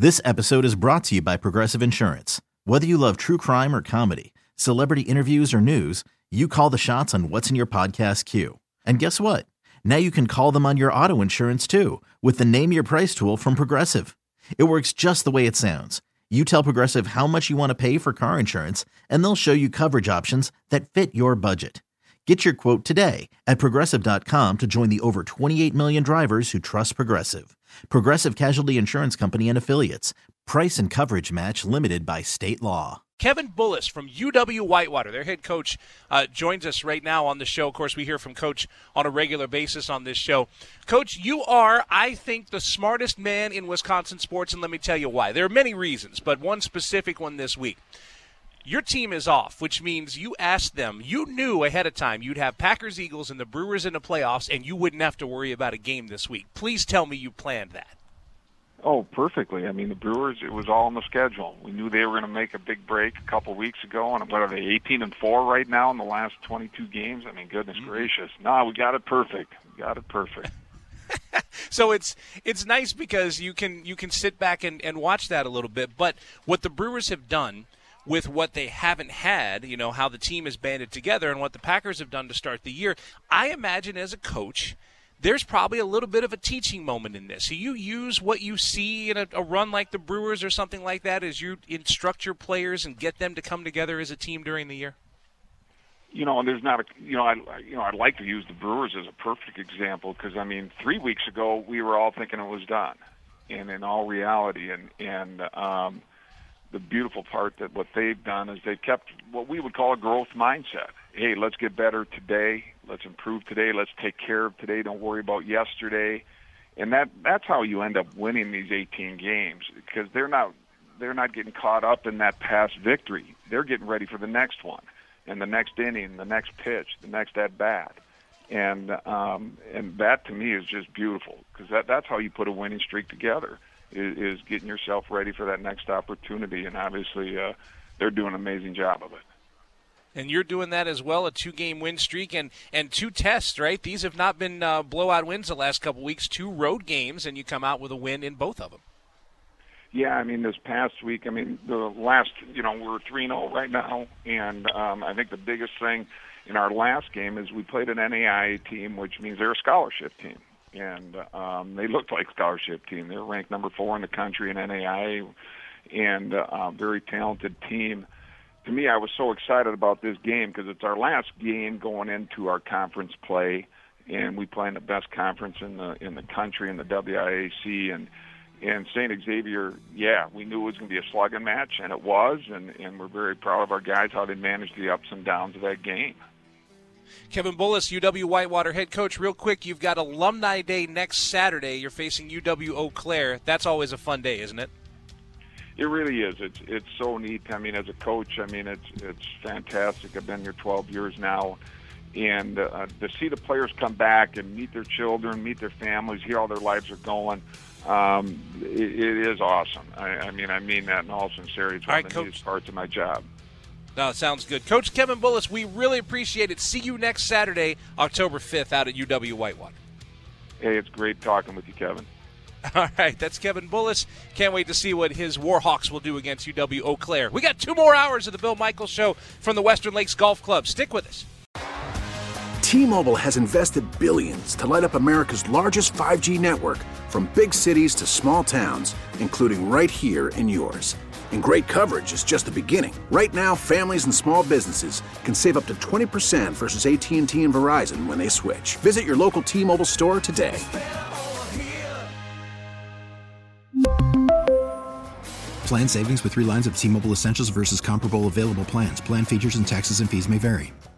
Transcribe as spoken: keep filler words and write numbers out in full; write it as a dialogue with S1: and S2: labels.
S1: This episode is brought to you by Progressive Insurance. Whether you love true crime or comedy, celebrity interviews or news, you call the shots on what's in your podcast queue. And guess what? Now you can call them on your auto insurance too with the Name Your Price tool from Progressive. It works just the way it sounds. You tell Progressive how much you want to pay for car insurance, and they'll show you coverage options that fit your budget. Get your quote today at Progressive dot com to join the over twenty-eight million drivers who trust Progressive. Progressive Casualty Insurance Company and Affiliates. Price and coverage match limited by state law.
S2: Kevin Bullis from U W-Whitewater, their head coach, uh, joins us right now on the show. Of course, we hear from Coach on a regular basis on this show. Coach, you are, I think, the smartest man in Wisconsin sports, and let me tell you why. There are many reasons, but one specific one this week. Your team is off, which means you asked them, you knew ahead of time you'd have Packers, Eagles, and the Brewers in the playoffs, and you wouldn't have to worry about a game this week. Please tell me you planned that.
S3: Oh, perfectly. I mean, the Brewers, it was all on the schedule. We knew they were going to make a big break a couple weeks ago, and what are they, eighteen and four right now in the last twenty-two games? I mean, goodness mm-hmm. gracious. No, we got it perfect. We got it perfect.
S2: So it's it's nice because you can you can sit back and, and watch that a little bit. But what the Brewers have done with what they haven't had, you know, how the team is banded together and what the Packers have done to start the year, I imagine as a coach, there's probably a little bit of a teaching moment in this. So you use what you see in a, a run like the Brewers or something like that as you instruct your players and get them to come together as a team during the year?
S3: You know, and there's not a, you know, I, you know, I'd like to use the Brewers as a perfect example because, I mean, three weeks ago we were all thinking it was done. And in all reality, and, and um, the beautiful part that what they've done is they've kept what we would call a growth mindset. Hey, let's get better today. Let's improve today. Let's take care of today. Don't worry about yesterday. And that that's how you end up winning these eighteen games because they're not they're not getting caught up in that past victory. They're getting ready for the next one and the next inning, the next pitch, the next at bat. And um, and that to me is just beautiful because that that's how you put a winning streak together is, is getting yourself ready for that next opportunity. And obviously uh, they're doing an amazing job of it.
S2: And you're doing that as well, a two-game win streak and, and two tests, right? These have not been uh, blowout wins the last couple weeks, two road games, and you come out with a win in both of them.
S3: Yeah, I mean, this past week, I mean, the last, you know, we're three and oh right now, and um, I think the biggest thing in our last game is we played an N A I A team, which means they're a scholarship team, and um, they looked like a scholarship team. They're ranked number four in the country in N A I A, and a uh, very talented team. To me, I was so excited about this game because it's our last game going into our conference play, and we play in the best conference in the in the country in the W I A C. And and Saint Xavier, yeah, we knew it was going to be a slugging match, and it was, and, and we're very proud of our guys how they managed the ups and downs of that game.
S2: Kevin Bullis, U W-Whitewater head coach. Real quick, you've got Alumni Day next Saturday. You're facing U W-Eau Claire. That's always a fun day, isn't it?
S3: It really is. It's it's so neat. I mean, as a coach, I mean, it's it's fantastic. I've been here twelve years now, and uh, to see the players come back and meet their children, meet their families, hear how their lives are going, um, it, it is awesome. I, I mean, I mean that in all sincerity. It's one
S2: all right,
S3: of the
S2: Coach.
S3: neatest parts of my job.
S2: No, it sounds good. Coach Kevin Bullis, we really appreciate it. See you next Saturday, October fifth, out at U W-Whitewater.
S3: Hey, it's great talking with you, Kevin.
S2: All right, that's Kevin Bullis. Can't wait to see what his Warhawks will do against U W-Eau Claire. We got two more hours of the Bill Michaels Show from the Western Lakes Golf Club. Stick with us.
S4: T-Mobile has invested billions to light up America's largest five G network from big cities to small towns, including right here in yours. And great coverage is just the beginning. Right now, families and small businesses can save up to twenty percent versus A T and T and Verizon when they switch. Visit your local T-Mobile store today.
S5: Plan savings with three lines of T-Mobile Essentials versus comparable available plans. Plan features and taxes and fees may vary.